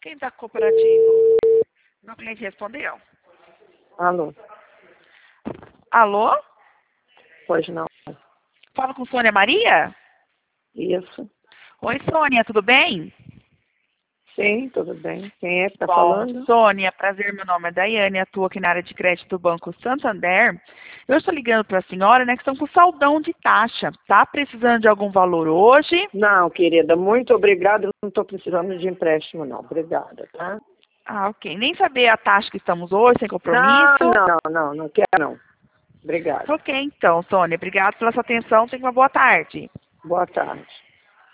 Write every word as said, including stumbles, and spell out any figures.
Quem da cooperativo? Meu cliente respondeu. Alô? Alô? Pois não. Fala com Sônia Maria? Isso. Oi, Sônia, tudo bem? Sim, tudo bem. Quem é que está Bom, falando? Sônia, prazer, meu nome é Daiane, atuo aqui na área de crédito do Banco Santander. Eu estou ligando para a senhora, né, que estão com saldão de taxa. Tá precisando de algum valor hoje? Não, querida, muito obrigada. Não estou precisando de empréstimo, não. Obrigada, tá? Ah, ok. Nem saber a taxa que estamos hoje, sem compromisso? Não, não, não, não, não quero, não. Obrigada. Ok, então, Sônia, obrigado pela sua atenção. Tenha uma boa tarde. Boa tarde.